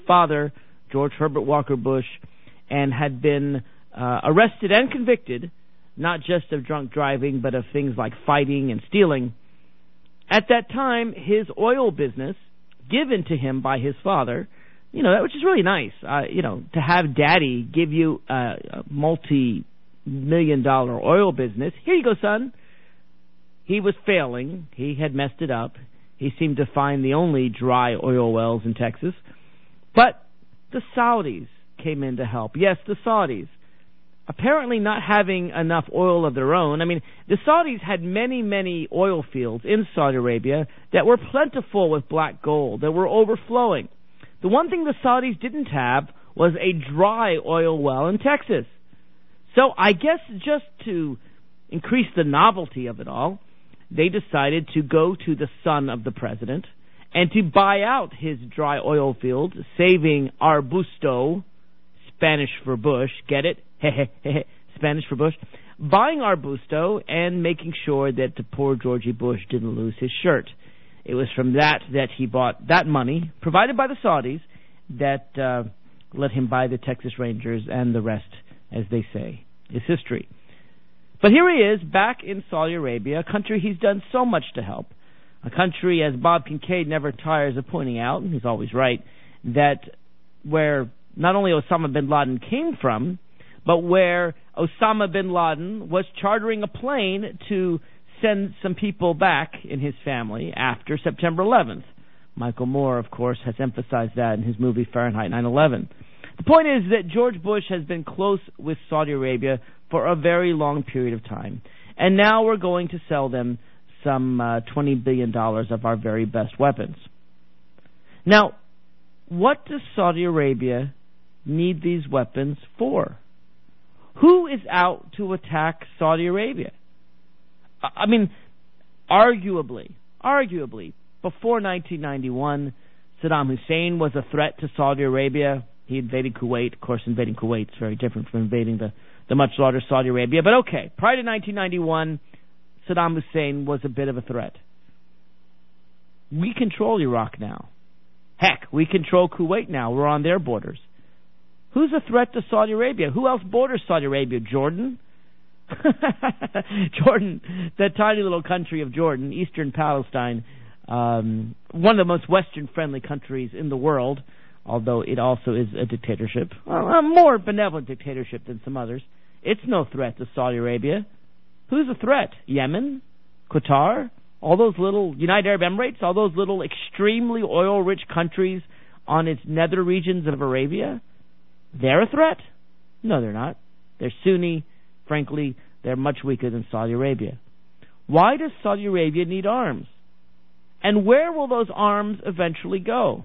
father, George Herbert Walker Bush, and had been arrested and convicted, not just of drunk driving, but of things like fighting and stealing. At that time, his oil business, given to him by his father, which is really nice, to have daddy give you a multi-million-dollar oil business. Here you go, son. He was failing. He had messed it up. He seemed to find the only dry oil wells in Texas. But the Saudis came in to help. Yes, the Saudis. Apparently not having enough oil of their own. I mean, the Saudis had many, many oil fields in Saudi Arabia that were plentiful with black gold, that were overflowing. The one thing the Saudis didn't have was a dry oil well in Texas. So I guess just to increase the novelty of it all, they decided to go to the son of the president and to buy out his dry oil fields, saving Arbusto, Spanish for Bush, get it? Spanish for Bush. Buying Arbusto and making sure that the poor Georgie Bush didn't lose his shirt. It was from that he bought that money, provided by the Saudis, that let him buy the Texas Rangers, and the rest, as they say, is history. But here he is, back in Saudi Arabia, a country he's done so much to help. A country, as Bob Kincaid never tires of pointing out, and he's always right, that where not only Osama bin Laden came from, but where Osama bin Laden was chartering a plane to send some people back in his family after September 11th. Michael Moore, of course, has emphasized that in his movie Fahrenheit 9/11. The point is that George Bush has been close with Saudi Arabia for a very long period of time. And now we're going to sell them some $20 billion of our very best weapons. Now, what does Saudi Arabia need these weapons for? Who is out to attack Saudi Arabia? I mean, arguably, before 1991, Saddam Hussein was a threat to Saudi Arabia. He invaded Kuwait. Of course, invading Kuwait is very different from invading the much larger Saudi Arabia. But okay, prior to 1991, Saddam Hussein was a bit of a threat. We control Iraq now. Heck, we control Kuwait now. We're on their borders. Who's a threat to Saudi Arabia? Who else borders Saudi Arabia? Jordan? Jordan, that tiny little country of Jordan, eastern Palestine, one of the most Western-friendly countries in the world, although it also is a dictatorship, a more benevolent dictatorship than some others. It's no threat to Saudi Arabia. Who's a threat? Yemen? Qatar? All those little United Arab Emirates? All those little extremely oil-rich countries on its nether regions of Arabia? They're a threat? No, they're not. They're Sunni. Frankly, they're much weaker than Saudi Arabia. Why does Saudi Arabia need arms? And where will those arms eventually go?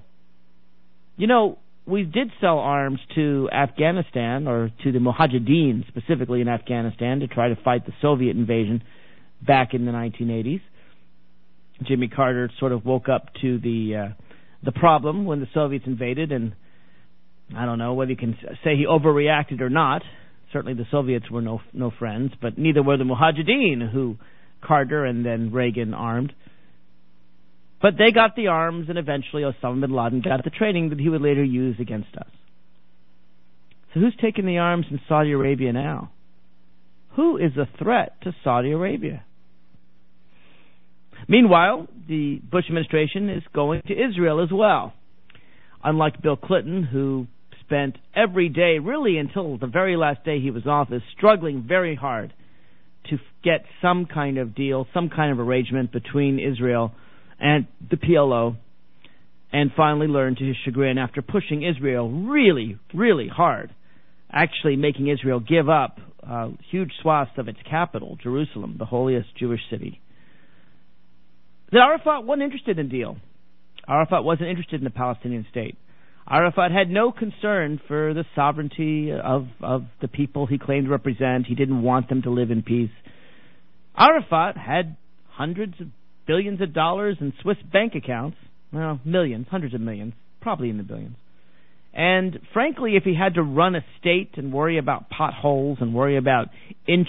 We did sell arms to Afghanistan, or to the Mujahideen, specifically in Afghanistan, to try to fight the Soviet invasion back in the 1980s. Jimmy Carter sort of woke up to the problem when the Soviets invaded, and I don't know whether you can say he overreacted or not. Certainly the Soviets were no friends, but neither were the Mujahideen, who Carter and then Reagan armed. But they got the arms, and eventually Osama bin Laden got the training that he would later use against us. So who's taking the arms in Saudi Arabia now? Who is a threat to Saudi Arabia? Meanwhile, the Bush administration is going to Israel as well. Unlike Bill Clinton, who spent every day, really until the very last day he was in office, struggling very hard to get some kind of deal, some kind of arrangement between Israel and the PLO, and finally learned to his chagrin, after pushing Israel really, really hard, actually making Israel give up huge swaths of its capital, Jerusalem, the holiest Jewish city, that Arafat wasn't interested in a deal. Arafat wasn't interested in the Palestinian state. Arafat had no concern for the sovereignty of the people he claimed to represent. He didn't want them to live in peace. Arafat had hundreds of billions of dollars in Swiss bank accounts. Well, millions, hundreds of millions, probably in the billions. And frankly, if he had to run a state and worry about potholes and worry about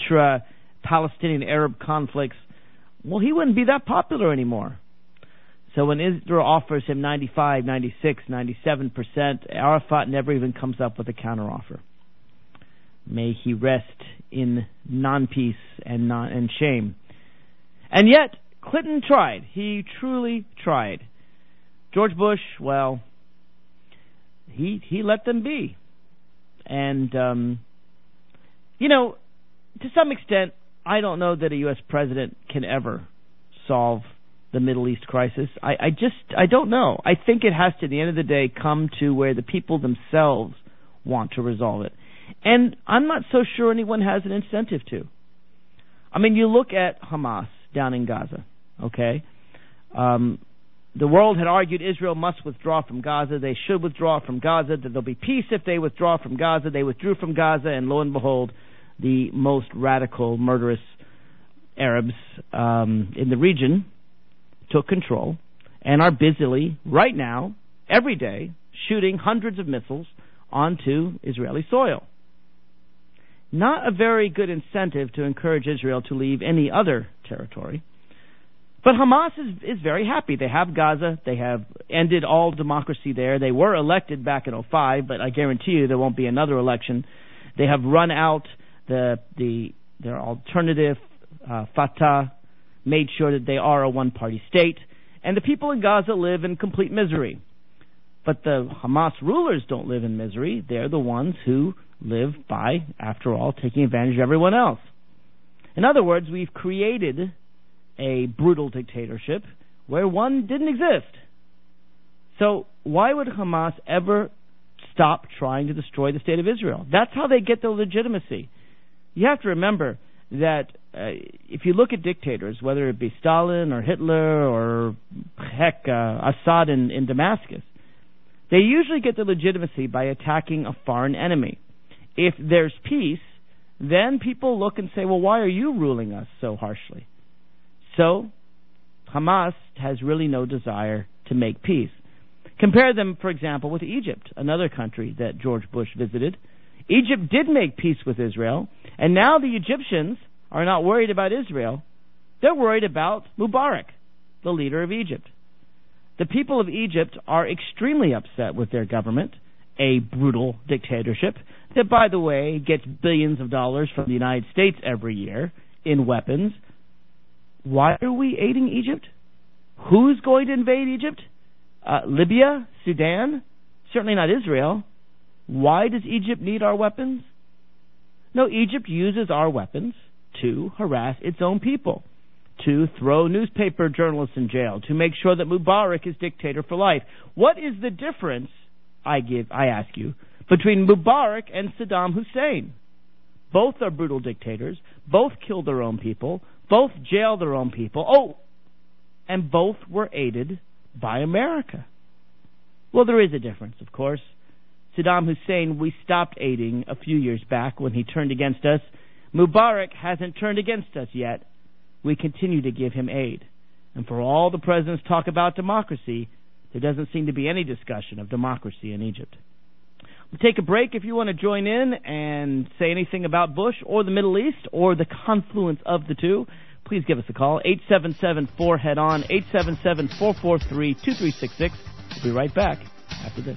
intra-Palestinian Arab conflicts, well, he wouldn't be that popular anymore. So when Israel offers him 95, 96, 97%, Arafat never even comes up with a counteroffer. May he rest in non-peace and shame. And yet, Clinton tried. He truly tried. George Bush, well, he let them be. And, to some extent, I don't know that a U.S. president can ever solve the Middle East crisis. I don't know. I think it has to, at the end of the day, come to where the people themselves want to resolve it. And I'm not so sure anyone has an incentive to. I mean, you look at Hamas down in Gaza, okay? The world had argued Israel must withdraw from Gaza. They should withdraw from Gaza. That there'll be peace if they withdraw from Gaza. They withdrew from Gaza, and lo and behold, the most radical, murderous Arabs in the region took control and are busily, right now, every day, shooting hundreds of missiles onto Israeli soil. Not a very good incentive to encourage Israel to leave any other territory. But Hamas is very happy. They have Gaza. They have ended all democracy there. They were elected back in 2005, but I guarantee you there won't be another election. They have run out their alternative, Fatah, made sure that they are a one-party state, and the people in Gaza live in complete misery. But the Hamas rulers don't live in misery. They're the ones who live by, after all, taking advantage of everyone else. In other words, we've created a brutal dictatorship where one didn't exist. So why would Hamas ever stop trying to destroy the state of Israel? That's how they get their legitimacy. You have to remember that if you look at dictators, whether it be Stalin or Hitler or, Assad in Damascus, they usually get their legitimacy by attacking a foreign enemy. If there's peace, then people look and say, well, why are you ruling us so harshly? So Hamas has really no desire to make peace. Compare them, for example, with Egypt, another country that George Bush visited. Egypt did make peace with Israel, and now the Egyptians are not worried about Israel. They're worried about Mubarak, the leader of Egypt. The people of Egypt are extremely upset with their government, a brutal dictatorship that, by the way, gets billions of dollars from the United States every year in weapons. Why are we aiding Egypt? Who's going to invade Egypt? Libya? Sudan? Certainly not Israel. Why does Egypt need our weapons? No, Egypt uses our weapons to harass its own people, to throw newspaper journalists in jail, to make sure that Mubarak is dictator for life. What is the difference, I ask you, between Mubarak and Saddam Hussein? Both are brutal dictators. Both killed their own people. Both jailed their own people. Oh, and both were aided by America. Well, there is a difference, of course. Saddam Hussein, we stopped aiding a few years back when he turned against us. Mubarak hasn't turned against us yet. We continue to give him aid. And for all the presidents talk about democracy, there doesn't seem to be any discussion of democracy in Egypt. We'll take a break. If you want to join in and say anything about Bush or the Middle East or the confluence of the two, please give us a call, 877-4HEAD-ON, 877-443-2366. We'll be right back after this.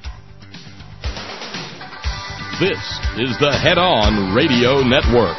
This is the Head On Radio Network.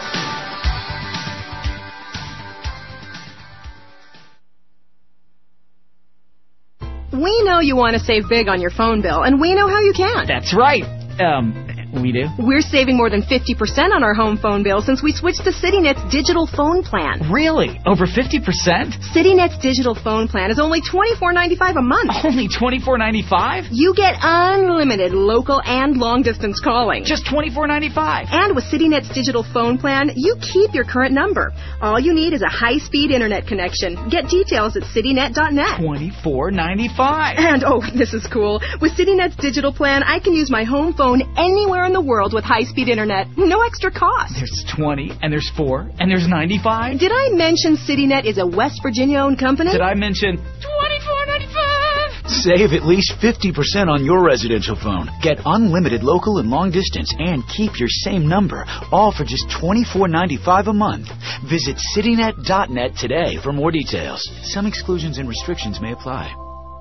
We know you want to save big on your phone bill, and we know how you can. That's right. We do? We're saving more than 50% on our home phone bill since we switched to CityNet's digital phone plan. Really? Over 50%? CityNet's digital phone plan is only $24.95 a month. Only $24.95? You get unlimited local and long-distance calling. Just $24.95? And with CityNet's digital phone plan, you keep your current number. All you need is a high-speed internet connection. Get details at citynet.net. $24.95? And, oh, this is cool. With CityNet's digital plan, I can use my home phone anywhere in the world with high-speed internet. No extra cost. There's 20, and there's 4, and there's 95. Did I mention CityNet is a West Virginia-owned company? Did I mention $24.95? Save at least 50% on your residential phone. Get unlimited local and long distance and keep your same number, all for just $24.95 a month. Visit citynet.net today for more details. Some exclusions and restrictions may apply.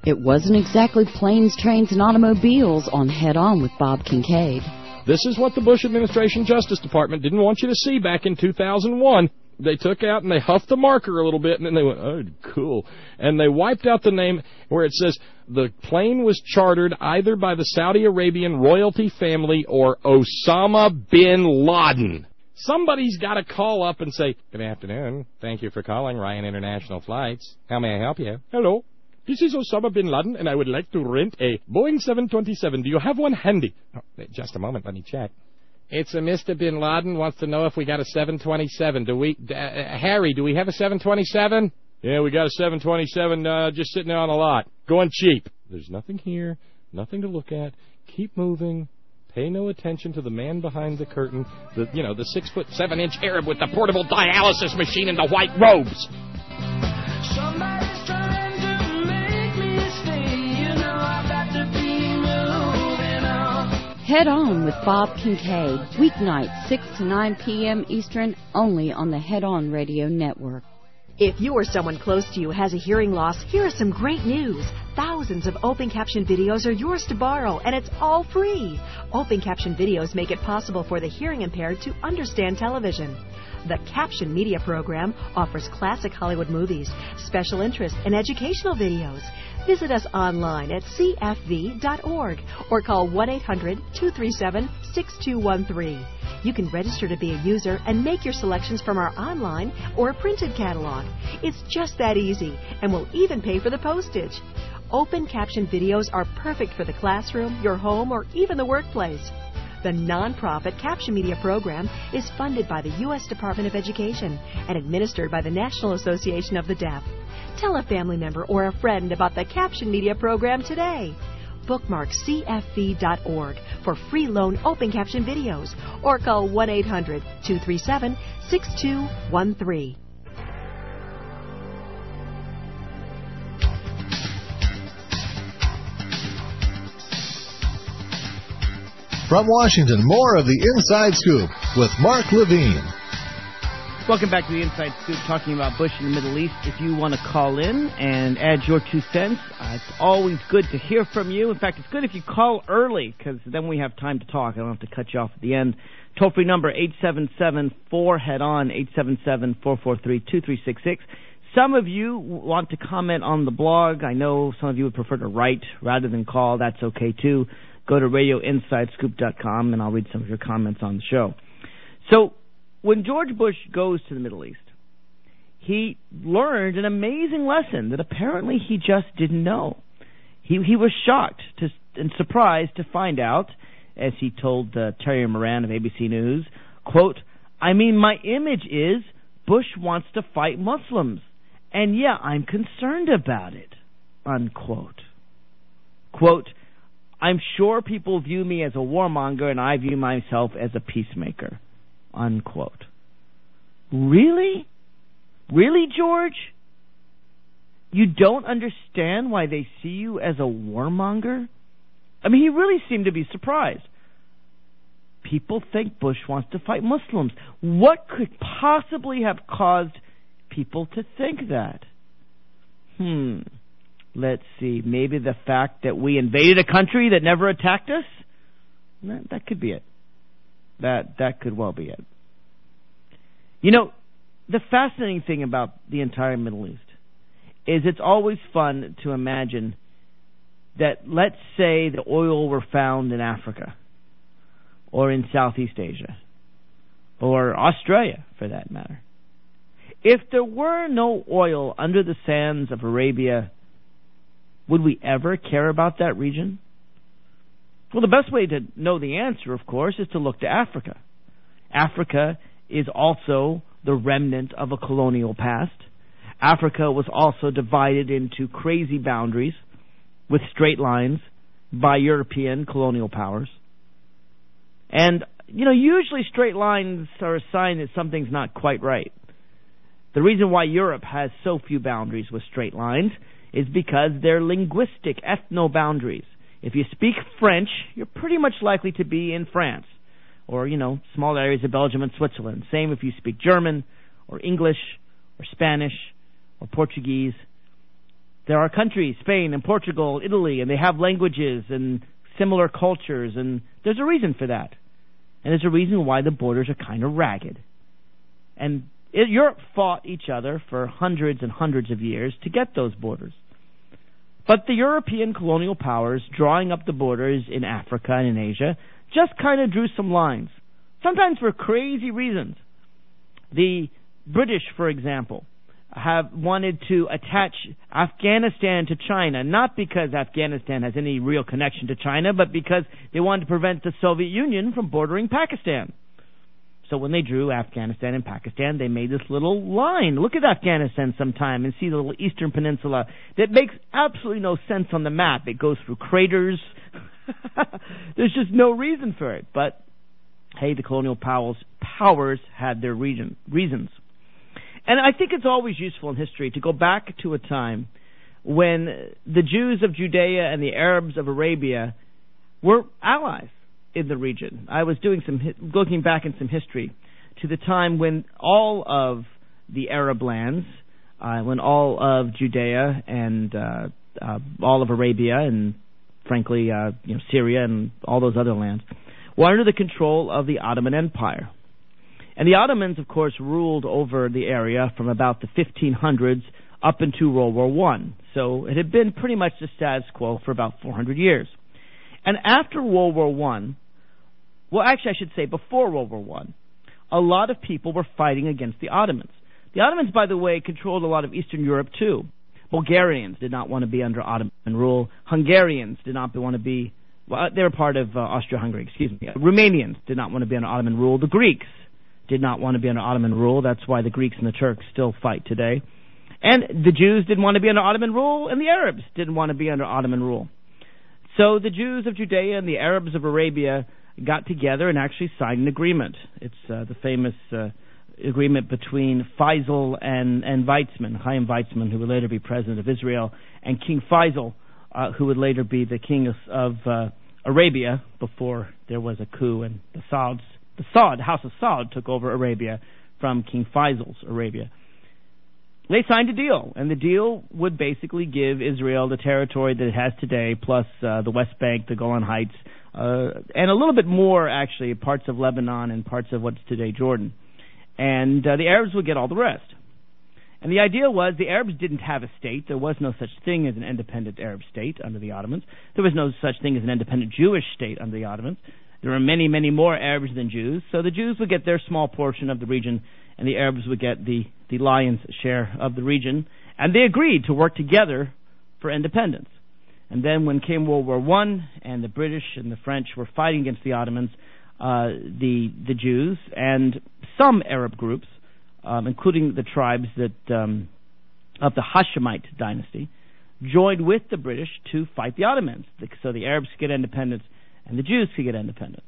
It wasn't exactly planes, trains, and automobiles on Head On with Bob Kincaid. This is what the Bush administration Justice Department didn't want you to see back in 2001. They took out and they huffed the marker a little bit, and then they went, oh, cool. And they wiped out the name where it says the plane was chartered either by the Saudi Arabian royalty family or Osama bin Laden. Somebody's got to call up and say, good afternoon. Thank you for calling Ryan International Flights. How may I help you? Hello. This is Osama bin Laden, and I would like to rent a Boeing 727. Do you have one handy? Oh, just a moment. Let me check. It's a Mr. Bin Laden wants to know if we got a 727. Harry, do we have a 727? Yeah, we got a 727 just sitting there on the lot. Going cheap. There's nothing here, nothing to look at. Keep moving. Pay no attention to the man behind the curtain, the 6'7" Arab with the portable dialysis machine and the white robes. Somebody's trying to make me stay. You know I've got to be moving on. Head On with Bob Kincaid, weeknights 6 to 9 p.m. Eastern, only on the Head On Radio Network. If you or someone close to you has a hearing loss, here is some great news. Thousands of open caption videos are yours to borrow, and it's all free. Open caption videos make it possible for the hearing impaired to understand television. The Caption Media Program offers classic Hollywood movies, special interest, and educational videos. Visit us online at cfv.org or call 1-800-237-6213. You can register to be a user and make your selections from our online or printed catalog. It's just that easy, and we'll even pay for the postage. Open caption videos are perfect for the classroom, your home, or even the workplace. The nonprofit Caption Media Program is funded by the U.S. Department of Education and administered by the National Association of the Deaf. Tell a family member or a friend about the Caption Media Program today. Bookmark cfv.org for free loan open caption videos or call 1-800-237-6213. From Washington, more of the Inside Scoop with Mark Levine. Welcome back to the Inside Scoop, talking about Bush in the Middle East. If you want to call in and add your 2 cents, it's always good to hear from you. In fact, it's good if you call early, because then we have time to talk. I don't have to cut you off at the end. Toll-free number, 877-4-HEAD-ON, 877-443-2366. Some of you want to comment on the blog. I know some of you would prefer to write rather than call. That's okay, too. Go to radioinsidescoop.com, and I'll read some of your comments on the show. So, when George Bush goes to the Middle East, he learned an amazing lesson that apparently he just didn't know. He was shocked and surprised to find out, as he told Terry Moran of ABC News, quote, I mean, my image is Bush wants to fight Muslims, and yeah, I'm concerned about it, unquote. Quote, I'm sure people view me as a warmonger, and I view myself as a peacemaker, unquote. Really? Really, George? You don't understand why they see you as a warmonger? I mean, he really seemed to be surprised. People think Bush wants to fight Muslims. What could possibly have caused people to think that? Let's see. Maybe the fact that we invaded a country that never attacked us? That could be it. That could well be it. You know, the fascinating thing about the entire Middle East is it's always fun to imagine that, let's say, the oil were found in Africa or in Southeast Asia or Australia, for that matter. If there were no oil under the sands of Arabia, would we ever care about that region? Well, the best way to know the answer, of course, is to look to Africa. Africa is also the remnant of a colonial past. Africa was also divided into crazy boundaries with straight lines by European colonial powers. And, you know, usually straight lines are a sign that something's not quite right. The reason why Europe has so few boundaries with straight lines is because they're linguistic ethno-boundaries. If you speak French, you're pretty much likely to be in France, or, you know, small areas of Belgium and Switzerland. Same if you speak German, or English, or Spanish, or Portuguese. There are countries, Spain and Portugal, Italy, and they have languages and similar cultures, and there's a reason for that. And there's a reason why the borders are kind of ragged. And Europe fought each other for hundreds and hundreds of years to get those borders. But the European colonial powers, drawing up the borders in Africa and in Asia, just kind of drew some lines, sometimes for crazy reasons. The British, for example, have wanted to attach Afghanistan to China, not because Afghanistan has any real connection to China, but because they wanted to prevent the Soviet Union from bordering Pakistan. So when they drew Afghanistan and Pakistan, they made this little line. Look at Afghanistan sometime and see the little eastern peninsula that makes absolutely no sense on the map. It goes through craters. There's just no reason for it. But, hey, the colonial powers had their reasons. And I think it's always useful in history to go back to a time when the Jews of Judea and the Arabs of Arabia were allies in the region. I was doing looking back in some history to the time when all of the Arab lands, when all of Judea and all of Arabia and frankly Syria and all those other lands were under the control of the Ottoman Empire. And the Ottomans, of course, ruled over the area from about the 1500s up into World War I. So it had been pretty much the status quo for about 400 years. And after World War I, well, actually, I should say before World War I, a lot of people were fighting against the Ottomans. The Ottomans, by the way, controlled a lot of Eastern Europe, too. Bulgarians did not want to be under Ottoman rule. Hungarians did not want to be, well, they were part of Austria-Hungary, excuse me. Romanians did not want to be under Ottoman rule. The Greeks did not want to be under Ottoman rule. That's why the Greeks and the Turks still fight today. And the Jews didn't want to be under Ottoman rule, and the Arabs didn't want to be under Ottoman rule. So the Jews of Judea and the Arabs of Arabia got together and actually signed an agreement. It's the famous agreement between Faisal and Weizmann, Chaim Weizmann, who would later be president of Israel, and King Faisal, who would later be the king of Arabia before there was a coup and the House of Saud took over Arabia from King Faisal's Arabia. They signed a deal, and the deal would basically give Israel the territory that it has today, plus the West Bank, the Golan Heights, and a little bit more, actually, parts of Lebanon and parts of what's today Jordan. And the Arabs would get all the rest. And the idea was the Arabs didn't have a state. There was no such thing as an independent Arab state under the Ottomans. There was no such thing as an independent Jewish state under the Ottomans. There were many, many more Arabs than Jews. So the Jews would get their small portion of the region, and the Arabs would get the lion's share of the region. And they agreed to work together for independence. And then when came World War I, and the British and the French were fighting against the Ottomans, the Jews and some Arab groups, including the tribes of the Hashemite dynasty, joined with the British to fight the Ottomans. So the Arabs could get independence and the Jews could get independence.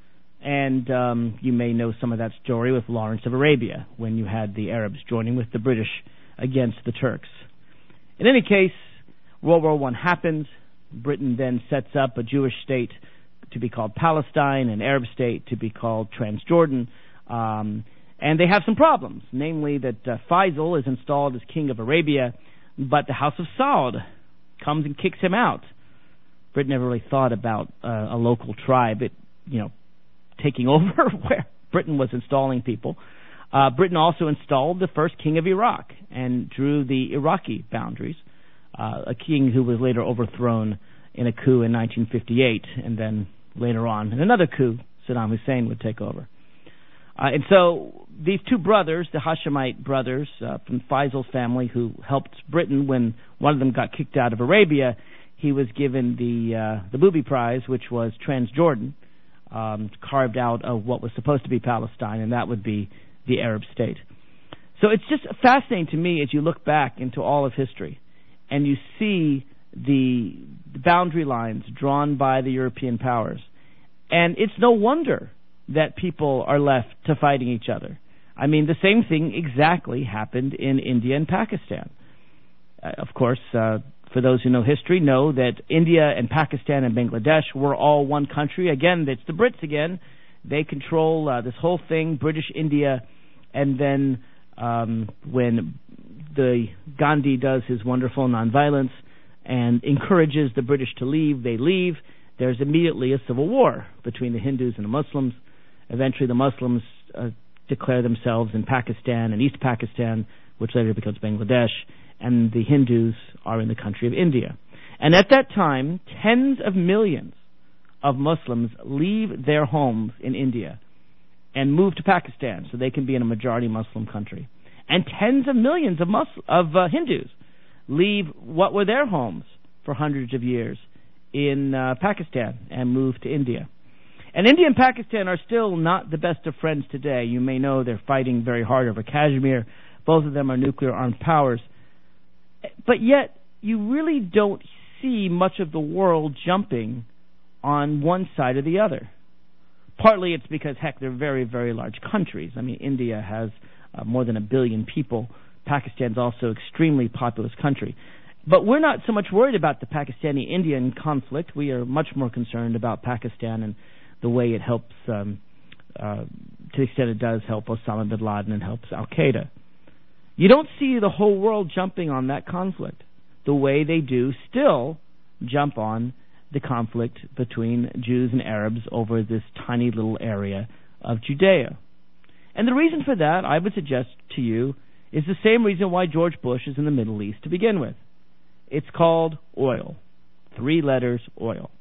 And you may know some of that story with Lawrence of Arabia, when you had the Arabs joining with the British against the Turks. In any case, World War I happens. Britain then sets up a Jewish state to be called Palestine, an Arab state to be called Transjordan. And they have some problems, namely that Faisal is installed as king of Arabia, but the House of Saud comes and kicks him out. Britain never really thought about a local tribe, taking over where Britain was installing people. Britain also installed the first king of Iraq and drew the Iraqi boundaries, a king who was later overthrown in a coup in 1958, and then later on in another coup, Saddam Hussein would take over. And so these two brothers, the Hashemite brothers from Faisal's family, who helped Britain when one of them got kicked out of Arabia, he was given the Booby Prize, which was Transjordan, carved out of what was supposed to be Palestine, and that would be the Arab state. So it's just fascinating to me as you look back into all of history and you see the boundary lines drawn by the European powers. And it's no wonder that people are left to fighting each other. I mean, the same thing exactly happened in India and Pakistan. Of course, for those who know history, know that India and Pakistan and Bangladesh were all one country. Again, it's the Brits again. They control this whole thing, British India. And then when the Gandhi does his wonderful nonviolence and encourages the British to leave. They leave. There's immediately a civil war between the Hindus and the Muslims. Eventually the Muslims declare themselves in Pakistan and East Pakistan, which later becomes Bangladesh, and the Hindus are in the country of India. And at that time, tens of millions of Muslims leave their homes in India and move to Pakistan so they can be in a majority Muslim country. And tens of millions of Hindus leave what were their homes for hundreds of years in Pakistan and move to India. And India and Pakistan are still not the best of friends today. You may know they're fighting very hard over Kashmir. Both of them are nuclear-armed powers. But yet, you really don't see much of the world jumping on one side or the other. Partly it's because, heck, they're very, very large countries. I mean, India has more than 1 billion people. Pakistan's also extremely populous country. But we're not so much worried about the Pakistani-Indian conflict. We are much more concerned about Pakistan and the way it helps, to the extent it does help Osama bin Laden and helps Al-Qaeda. You don't see the whole world jumping on that conflict the way they do still jump on the conflict between Jews and Arabs over this tiny little area of Judea. And the reason for that, I would suggest to you, is the same reason why George Bush is in the Middle East to begin with. It's called oil. 3 letters, oil.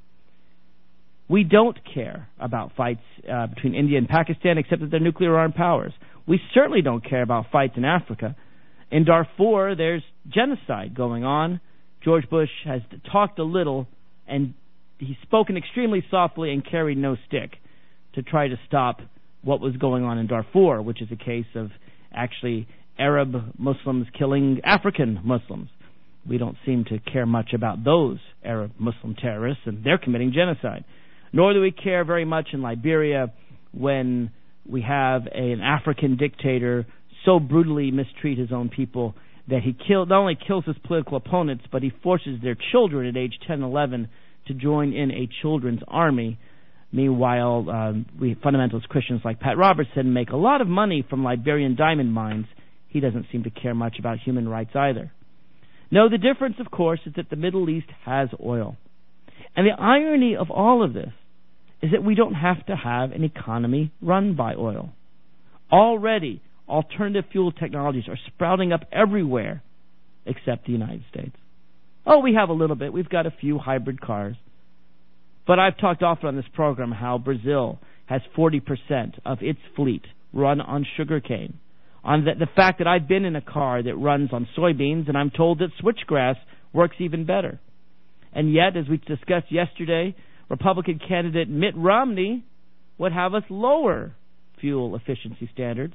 We don't care about fights between India and Pakistan except that they're nuclear-armed powers. We certainly don't care about fights in Africa. In Darfur, there's genocide going on. George Bush has talked a little, and he's spoken extremely softly and carried no stick to try to stop what was going on in Darfur, which is a case of actually Arab Muslims killing African Muslims. We don't seem to care much about those Arab Muslim terrorists, and they're committing genocide. Nor do we care very much in Liberia when we have an African dictator so brutally mistreat his own people that he not only kills his political opponents, but he forces their children at age 10, 11 to join in a children's army. Meanwhile, we fundamentalist Christians like Pat Robertson make a lot of money from Liberian diamond mines. He doesn't seem to care much about human rights either. No, the difference, of course, is that the Middle East has oil. And the irony of all of this is that we don't have to have an economy run by oil. Already, alternative fuel technologies are sprouting up everywhere except the United States. Oh, we have a little bit. We've got a few hybrid cars. But I've talked often on this program how Brazil has 40% of its fleet run on sugarcane. On the fact that I've been in a car that runs on soybeans, and I'm told that switchgrass works even better. And yet, as we discussed yesterday, Republican candidate Mitt Romney would have us lower fuel efficiency standards.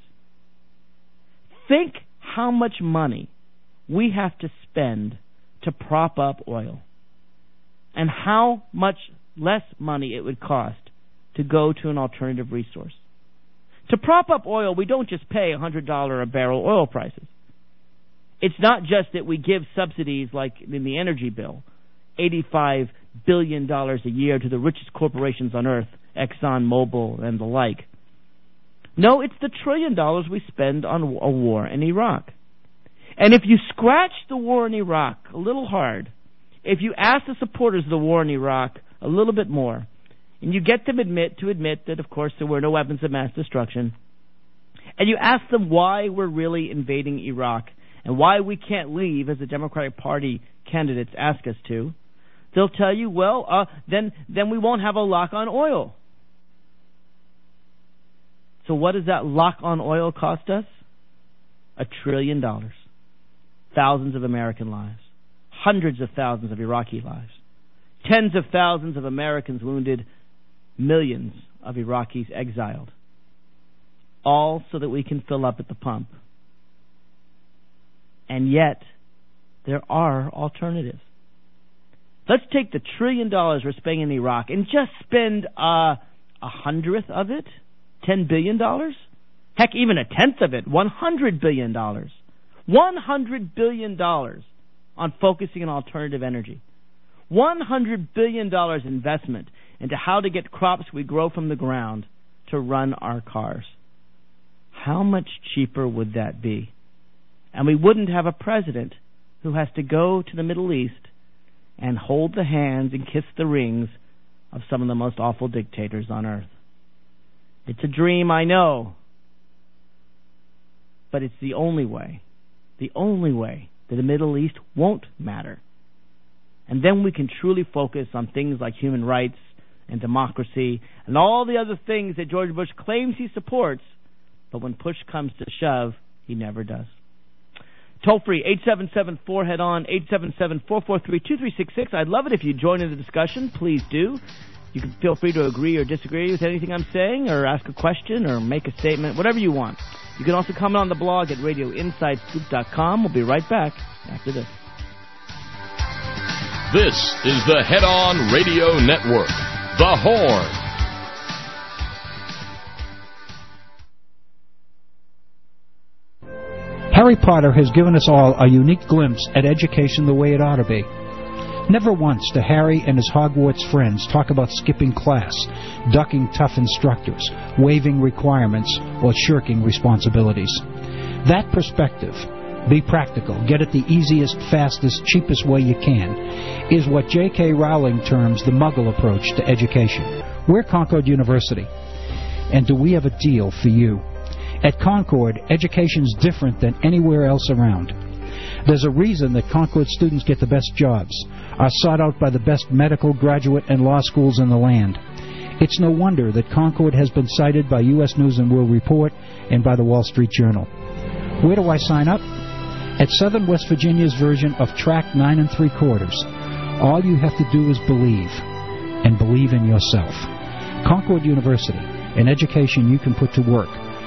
Think how much money we have to spend to prop up oil, and how much less money it would cost to go to an alternative resource. To prop up oil, we don't just pay $100 a barrel oil prices. It's not just that we give subsidies like in the energy bill, $85 billion a year to the richest corporations on earth, Exxon, Mobil, and the like. No, it's the $1 trillion we spend on a war in Iraq. And if you scratch the war in Iraq a little hard, if you ask the supporters of the war in Iraq a little bit more, and you get them to admit that, of course, there were no weapons of mass destruction, and you ask them why we're really invading Iraq and why we can't leave as the Democratic Party candidates ask us to, they'll tell you, well, then we won't have a lock on oil. So what does that lock on oil cost us? $1 trillion. Thousands of American lives. Hundreds of thousands of Iraqi lives. Tens of thousands of Americans wounded. Millions of Iraqis exiled. All so that we can fill up at the pump. And yet, there are alternatives. Let's take the $1 trillion we're spending in Iraq and just spend 1/100th of it, $10 billion? Heck, even 1/10th of it, $100 billion. $100 billion on focusing on alternative energy. $100 billion investment into how to get crops we grow from the ground to run our cars. How much cheaper would that be? and we wouldn't have a president who has to go to the Middle East and hold the hands and kiss the rings of some of the most awful dictators on earth. It's a dream, I know, but it's the only way that the Middle East won't matter. And then we can truly focus on things like human rights and democracy and all the other things that George Bush claims he supports, but when push comes to shove, he never does. Toll free, 877-4HEAD-ON, 877-443-2366. I'd love it if you join in the discussion. Please do. You can feel free to agree or disagree with anything I'm saying, or ask a question, or make a statement, whatever you want. You can also comment on the blog at radioinsidescoop.com. We'll be right back after this. This is the Head On Radio Network, The Horn. Harry Potter has given us all a unique glimpse at education the way it ought to be. Never once do Harry and his Hogwarts friends talk about skipping class, ducking tough instructors, waiving requirements, or shirking responsibilities. That perspective, be practical, get it the easiest, fastest, cheapest way you can, is what J.K. Rowling terms the Muggle approach to education. We're Concord University, and do we have a deal for you? At Concord, education's different than anywhere else around. There's a reason that Concord students get the best jobs, are sought out by the best medical, graduate, and law schools in the land. It's no wonder that Concord has been cited by U.S. News & World Report and by the Wall Street Journal. Where do I sign up? At Southern West Virginia's version of Track 9 3/4. All you have to do is believe, and believe in yourself. Concord University, an education you can put to work.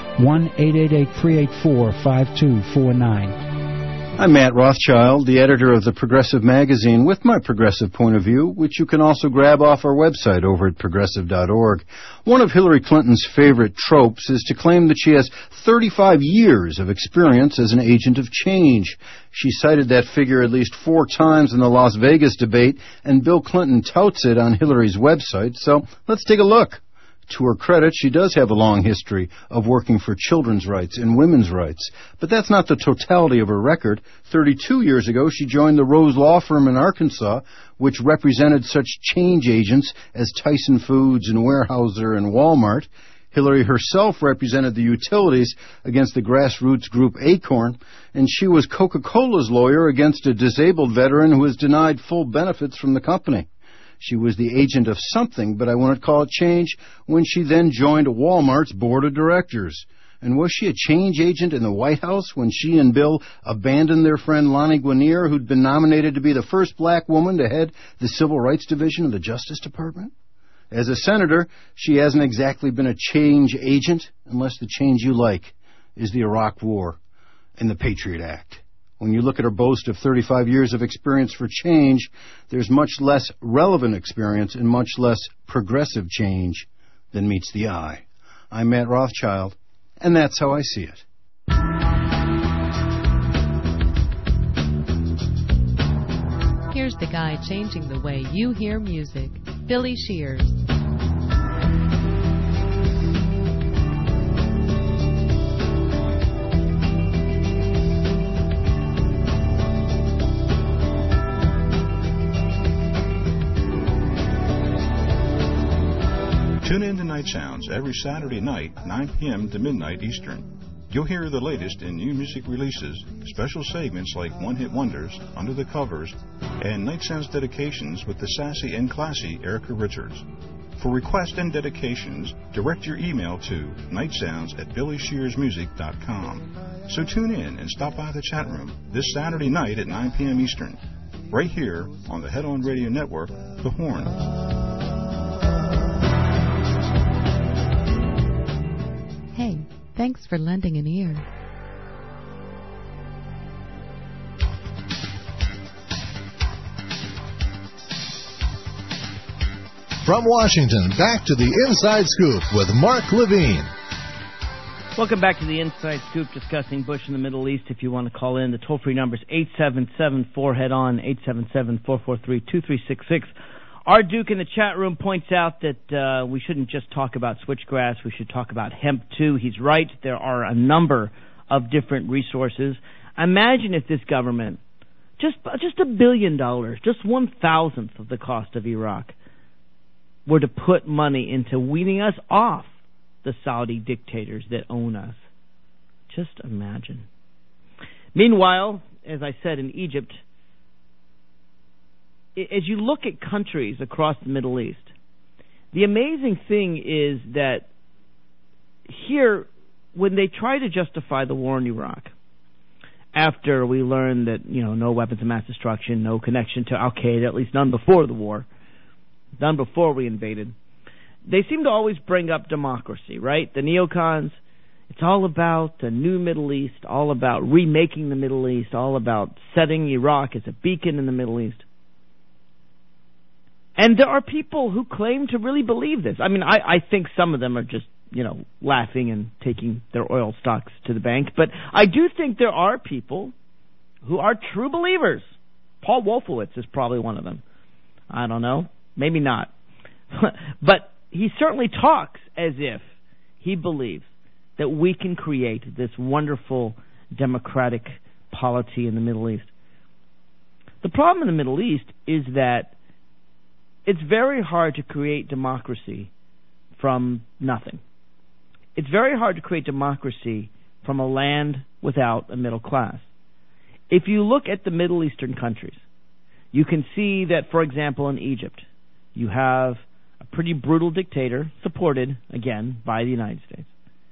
1-888-384-5249. I'm Matt Rothschild, the editor of the Progressive Magazine, with my progressive point of view, which you can also grab off our website over at progressive.org. One of Hillary Clinton's favorite tropes is to claim that she has 35 years of experience as an agent of change. She cited that figure at least 4 times in the Las Vegas debate, and Bill Clinton touts it on Hillary's website, so let's take a look. To her credit, she does have a long history of working for children's rights and women's rights. But that's not the totality of her record. 32 years ago, she joined the Rose Law Firm in Arkansas, which represented such change agents as Tyson Foods and Weyerhaeuser and Walmart. Hillary herself represented the utilities against the grassroots group Acorn, and she was Coca-Cola's lawyer against a disabled veteran who was denied full benefits from the company. She was the agent of something, but I wouldn't call it change, when she then joined Walmart's board of directors. And was she a change agent in the White House when she and Bill abandoned their friend Lonnie Guinier, who'd been nominated to be the first black woman to head the Civil Rights Division of the Justice Department? As a senator, she hasn't exactly been a change agent, unless the change you like is the Iraq War and the Patriot Act. When you look at her boast of 35 years of experience for change, there's much less relevant experience and much less progressive change than meets the eye. I'm Matt Rothschild, and that's how I see it. Here's the guy changing the way you hear music, Billy Shears. Tune in to Night Sounds every Saturday night, 9 p.m. to midnight Eastern. You'll hear the latest in new music releases, special segments like One Hit Wonders, Under the Covers, and Night Sounds dedications with the sassy and classy Erica Richards. For requests and dedications, direct your email to nightsounds@billyshearsmusic.com. So tune in and stop by the chat room this Saturday night at 9 p.m. Eastern, right here on the Head On Radio Network, The Horn. Hey, thanks for lending an ear. From Washington, back to the Inside Scoop with Mark Levine. Welcome back to the Inside Scoop, discussing Bush in the Middle East. If you want to call in, the toll-free number is 877-4HEAD-ON, 877-443-2366. Our Duke in the chat room points out that we shouldn't just talk about switchgrass, we should talk about hemp too. He's right. There are a number of different resources. Imagine if this government, just $1 billion, just 1/1,000th of the cost of Iraq, were to put money into weaning us off the Saudi dictators that own us. Just imagine. Meanwhile, as I said, in Egypt, as you look at countries across the Middle East, the amazing thing is that here, when they try to justify the war in Iraq, after we learned that, no weapons of mass destruction, no connection to Al-Qaeda, at least none before the war, none before we invaded, they seem to always bring up democracy, right? The neocons, it's all about the new Middle East, all about remaking the Middle East, all about setting Iraq as a beacon in the Middle East. And there are people who claim to really believe this. I mean, I think some of them are just, laughing and taking their oil stocks to the bank. But I do think there are people who are true believers. Paul Wolfowitz is probably one of them. I don't know. Maybe not. But he certainly talks as if he believes that we can create this wonderful democratic polity in the Middle East. The problem in the Middle East is that it's very hard to create democracy from nothing. It's very hard to create democracy from a land without a middle class. If you look at the Middle Eastern countries, you can see that, for example, in Egypt, you have a pretty brutal dictator, supported, again, by the United States,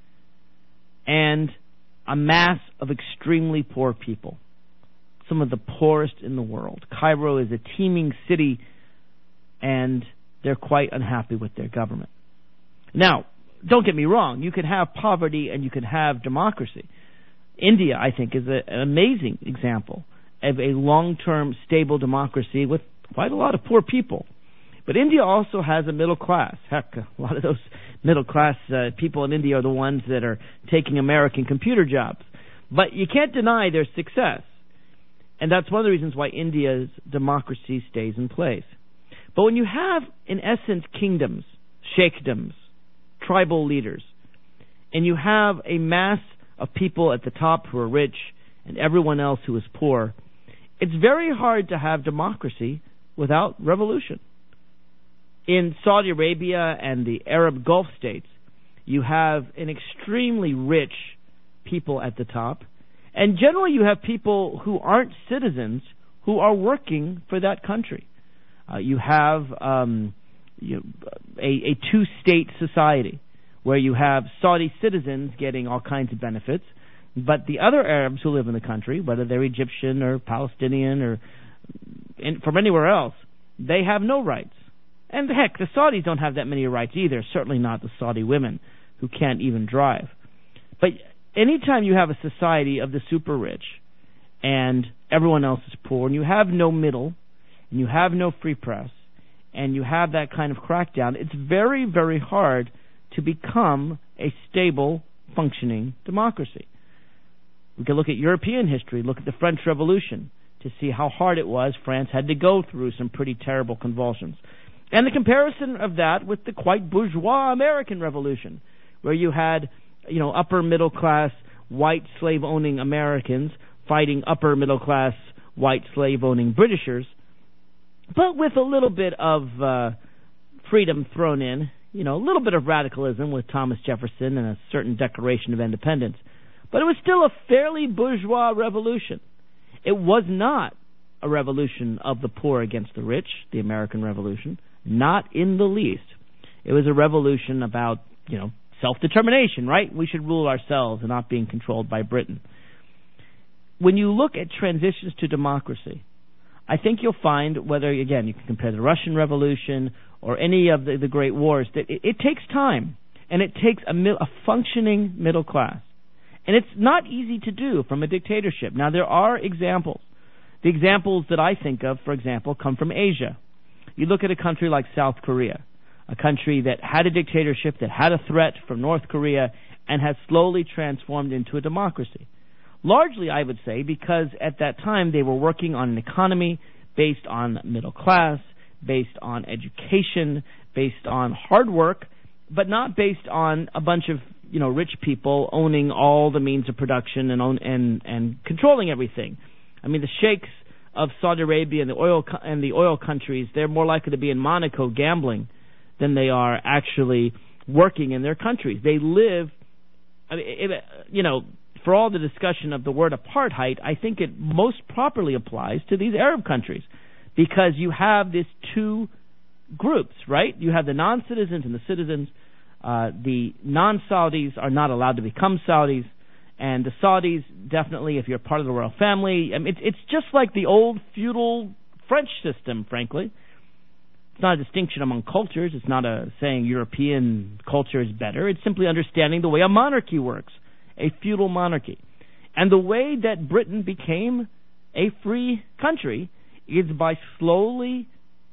and a mass of extremely poor people, some of the poorest in the world. Cairo is a teeming city, and they're quite unhappy with their government. Now, don't get me wrong, you can have poverty and you can have democracy. India, I think, is an amazing example of a long-term stable democracy with quite a lot of poor people. But India also has a middle class. Heck, a lot of those middle class people in India are the ones that are taking American computer jobs. But you can't deny their success. And that's one of the reasons why India's democracy stays in place. But when you have, in essence, kingdoms, sheikdoms, tribal leaders, and you have a mass of people at the top who are rich and everyone else who is poor, it's very hard to have democracy without revolution. In Saudi Arabia and the Arab Gulf states, you have an extremely rich people at the top, and generally you have people who aren't citizens who are working for that country. You have a two-state society where you have Saudi citizens getting all kinds of benefits, but the other Arabs who live in the country, whether they're Egyptian or Palestinian or from anywhere else, they have no rights. And heck, the Saudis don't have that many rights either, certainly not the Saudi women who can't even drive. But anytime you have a society of the super rich and everyone else is poor, and you have no middle, and you have no free press, and you have that kind of crackdown, it's very, very hard to become a stable, functioning democracy. We can look at European history, look at the French Revolution, to see how hard it was. France had to go through some pretty terrible convulsions. And the comparison of that with the quite bourgeois American Revolution, where you had, upper middle class, white slave-owning Americans fighting upper middle class, white slave-owning Britishers, but with a little bit of freedom thrown in, a little bit of radicalism with Thomas Jefferson and a certain Declaration of Independence. But it was still a fairly bourgeois revolution. It was not a revolution of the poor against the rich, the American Revolution, not in the least. It was a revolution about, self-determination, right? We should rule ourselves and not being controlled by Britain. When you look at transitions to democracy, I think you'll find, whether, again, you can compare the Russian Revolution or any of the great wars, that it takes time, and it takes a functioning middle class. And it's not easy to do from a dictatorship. Now, there are examples. The examples that I think of, for example, come from Asia. You look at a country like South Korea, a country that had a dictatorship, that had a threat from North Korea, and has slowly transformed into a democracy. Largely, I would say, because at that time they were working on an economy based on middle class, based on education, based on hard work, but not based on a bunch of, rich people owning all the means of production and controlling everything. I mean, the sheikhs of Saudi Arabia and the oil countries, they're more likely to be in Monaco gambling than they are actually working in their countries. They live, for all the discussion of the word apartheid, I think it most properly applies to these Arab countries, because you have these two groups, right? You have the non-citizens and the citizens. The non-Saudis are not allowed to become Saudis, and the Saudis, definitely, if you're part of the royal family, I mean, it's just like the old feudal French system, frankly. It's not a distinction among cultures. It's not a saying European culture is better. It's simply understanding the way a monarchy works, a feudal monarchy. And the way that Britain became a free country is by slowly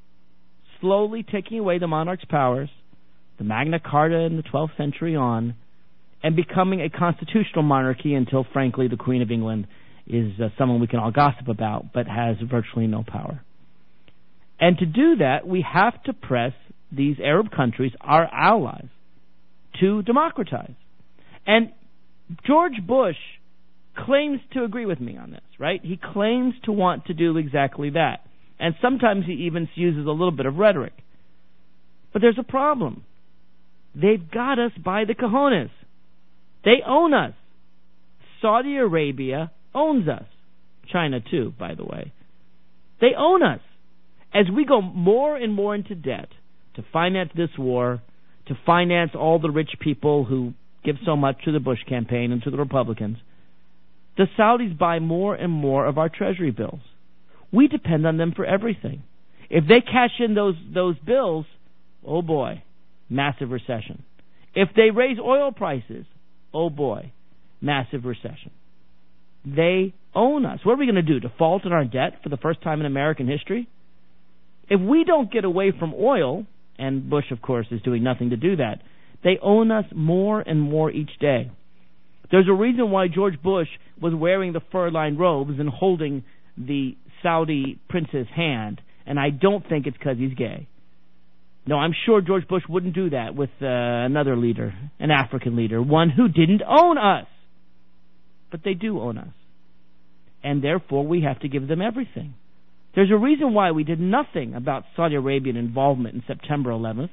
taking away the monarch's powers, the Magna Carta in the 12th century on, and becoming a constitutional monarchy until, frankly, the Queen of England is someone we can all gossip about, but has virtually no power. And to do that, we have to press these Arab countries, our allies, to democratize. And George Bush claims to agree with me on this, right? He claims to want to do exactly that. And sometimes he even uses a little bit of rhetoric. But there's a problem. They've got us by the cojones. They own us. Saudi Arabia owns us. China, too, by the way. They own us. As we go more and more into debt to finance this war, to finance all the rich people who give so much to the Bush campaign and to the Republicans, the Saudis buy more and more of our treasury bills. We depend on them for everything. If they cash in those bills, oh boy, massive recession. If they raise oil prices, oh boy, massive recession. They own us. What are we going to do, default on our debt for the first time in American history? If we don't get away from oil, and Bush, of course, is doing nothing to do that, they own us more and more each day. There's a reason why George Bush was wearing the fur-lined robes and holding the Saudi prince's hand, and I don't think it's because he's gay. No, I'm sure George Bush wouldn't do that with another leader, an African leader, one who didn't own us. But they do own us. And therefore, we have to give them everything. There's a reason why we did nothing about Saudi Arabian involvement in September 11th.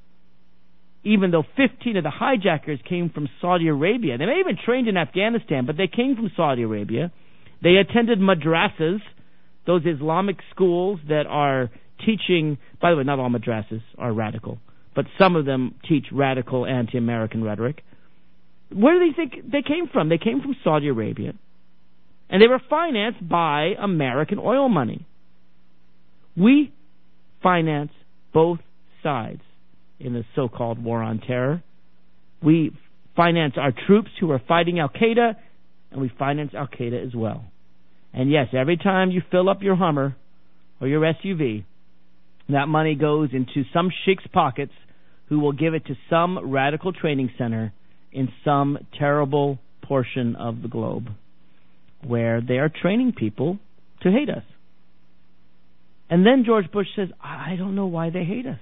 Even though 15 of the hijackers came from Saudi Arabia. They may have been trained in Afghanistan, but they came from Saudi Arabia. They attended madrasas, those Islamic schools that are teaching, by the way, not all madrasas are radical, but some of them teach radical anti-American rhetoric. Where do they think they came from? They came from Saudi Arabia. And they were financed by American oil money. We finance both sides in the so-called war on terror. We finance our troops who are fighting Al-Qaeda, and we finance Al-Qaeda as well. And yes, every time you fill up your Hummer or your SUV, that money goes into some sheikh's pockets who will give it to some radical training center in some terrible portion of the globe where they are training people to hate us. And then George Bush says, I don't know why they hate us.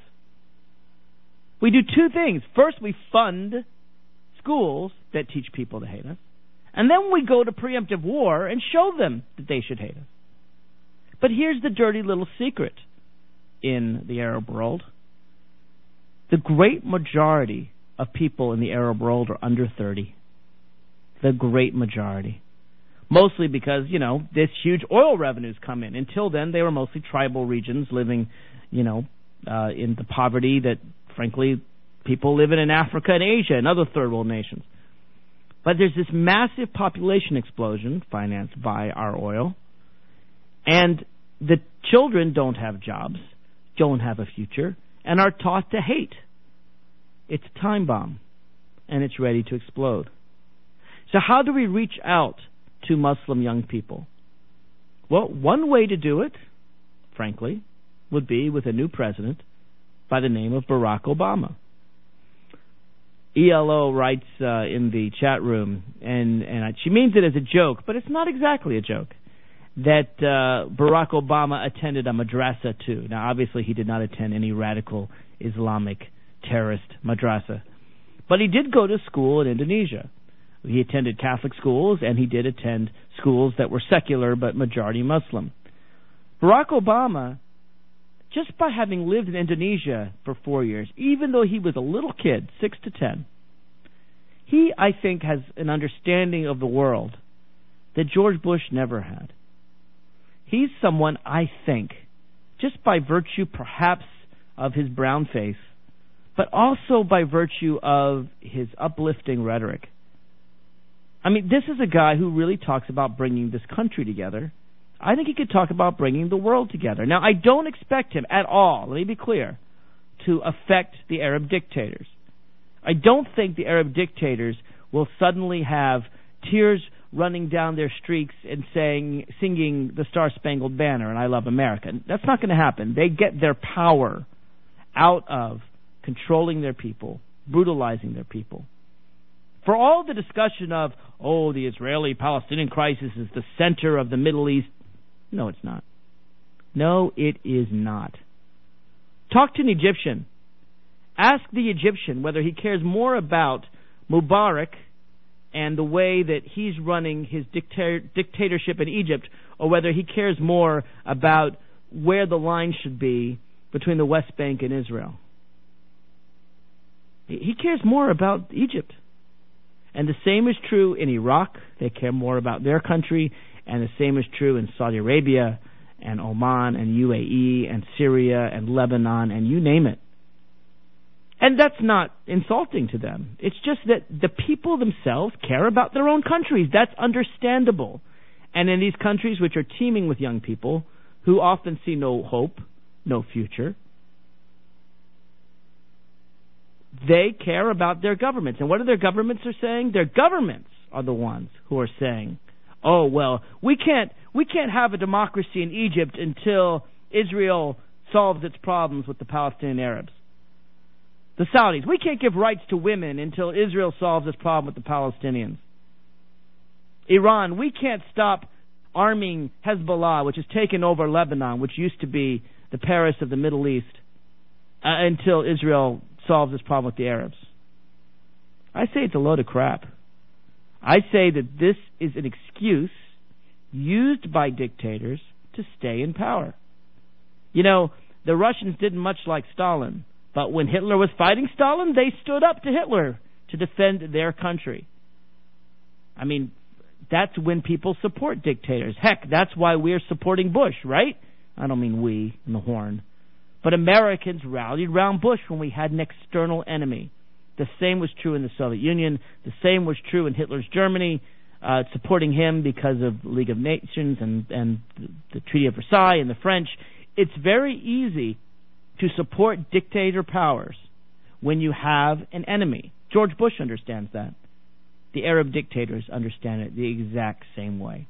We do two things. First, we fund schools that teach people to hate us. And then we go to preemptive war and show them that they should hate us. But here's the dirty little secret in the Arab world. The great majority of people in the Arab world are under 30. The great majority. Mostly because, this huge oil revenues come in. Until then, they were mostly tribal regions living, in the poverty that, frankly, people live in Africa and Asia and other third world nations. But there's this massive population explosion financed by our oil. And the children don't have jobs, don't have a future, and are taught to hate. It's a time bomb, and it's ready to explode. So how do we reach out to Muslim young people? Well, one way to do it, frankly, would be with a new president by the name of Barack Obama. ELO writes in the chat room, and she means it as a joke, but it's not exactly a joke, that Barack Obama attended a madrasa too. Now, obviously, he did not attend any radical Islamic terrorist madrasa. But he did go to school in Indonesia. He attended Catholic schools, and he did attend schools that were secular but majority Muslim. Barack Obama, just by having lived in Indonesia for 4 years, even though he was a little kid, 6 to 10, he, I think, has an understanding of the world that George Bush never had. He's someone, I think, just by virtue perhaps of his brown face, but also by virtue of his uplifting rhetoric. I mean, this is a guy who really talks about bringing this country together. I think he could talk about bringing the world together. Now, I don't expect him at all, let me be clear, to affect the Arab dictators. I don't think the Arab dictators will suddenly have tears running down their streaks and singing the Star-Spangled Banner and I Love America. That's not going to happen. They get their power out of controlling their people, brutalizing their people. For all the discussion of, the Israeli-Palestinian crisis is the center of the Middle East, no, it's not. No, it is not. Talk to an Egyptian. Ask the Egyptian whether he cares more about Mubarak and the way that he's running his dictatorship in Egypt, or whether he cares more about where the line should be between the West Bank and Israel. He cares more about Egypt. And the same is true in Iraq. They care more about their country. And the same is true in Saudi Arabia and Oman and UAE and Syria and Lebanon and you name it. And that's not insulting to them. It's just that the people themselves care about their own countries. That's understandable. And in these countries which are teeming with young people who often see no hope, no future, they care about their governments. And what are their governments are saying? Their governments are the ones who are saying, we can't have a democracy in Egypt until Israel solves its problems with the Palestinian Arabs. The Saudis, we can't give rights to women until Israel solves its problem with the Palestinians. Iran, we can't stop arming Hezbollah, which has taken over Lebanon, which used to be the Paris of the Middle East, until Israel solves its problem with the Arabs. I say it's a load of crap. I say that this is an excuse used by dictators to stay in power. You know, the Russians didn't much like Stalin, but when Hitler was fighting Stalin, they stood up to Hitler to defend their country. I mean, that's when people support dictators. Heck, that's why we're supporting Bush, right? I don't mean we in the horn. But Americans rallied around Bush when we had an external enemy. The same was true in the Soviet Union. The same was true in Hitler's Germany, supporting him because of the League of Nations and the Treaty of Versailles and the French. It's very easy to support dictator powers when you have an enemy. George Bush understands that. The Arab dictators understand it the exact same way.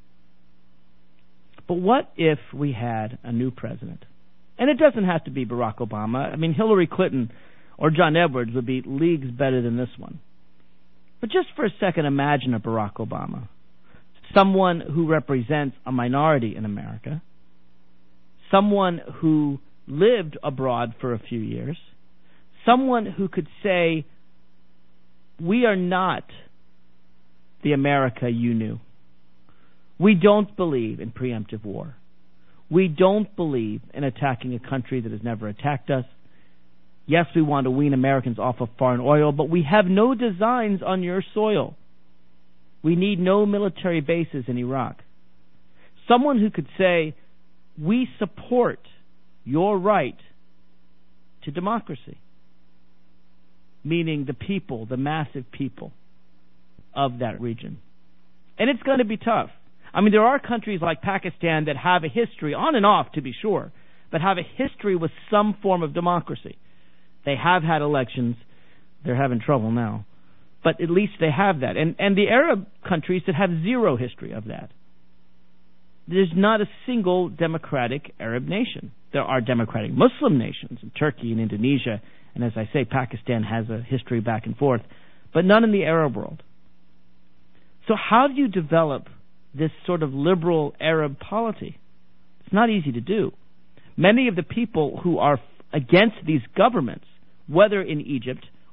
But what if we had a new president? And it doesn't have to be Barack Obama. I mean, Hillary Clinton or John Edwards would be leagues better than this one. But just for a second, imagine a Barack Obama, someone who represents a minority in America, someone who lived abroad for a few years, someone who could say, we are not the America you knew. We don't believe in preemptive war. We don't believe in attacking a country that has never attacked us. Yes, we want to wean Americans off of foreign oil, but we have no designs on your soil. We need no military bases in Iraq. Someone who could say, we support your right to democracy, meaning the people, the massive people of that region. And it's going to be tough. I mean, there are countries like Pakistan that have a history, on and off to be sure, but have a history with some form of democracy. They have had elections. They're having trouble now. But at least they have that. And the Arab countries that have zero history of that. There's not a single democratic Arab nation. There are democratic Muslim nations in Turkey and Indonesia. And as I say, Pakistan has a history back and forth. But none in the Arab world. So how do you develop this sort of liberal Arab polity? It's not easy to do. Many of the people who are against these governments, whether in Egypt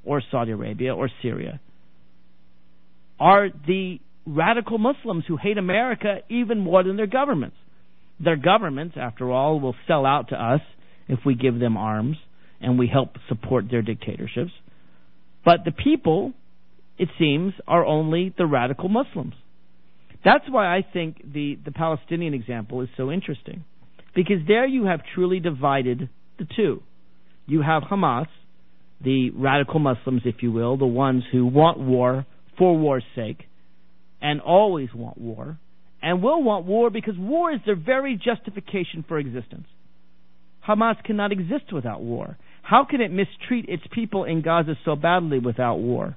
or Saudi Arabia or Syria are the radical Muslims who hate America even more than their governments. Their governments, after all, will sell out to us if we give them arms and we help support their dictatorships. But the people, it seems, are only the radical Muslims. That's why I think the Palestinian example is so interesting. Because there you have truly divided the two. You have Hamas, the radical Muslims, if you will, the ones who want war for war's sake, and always want war, and will want war because war is their very justification for existence. Hamas cannot exist without war. How can it mistreat its people in Gaza so badly without war?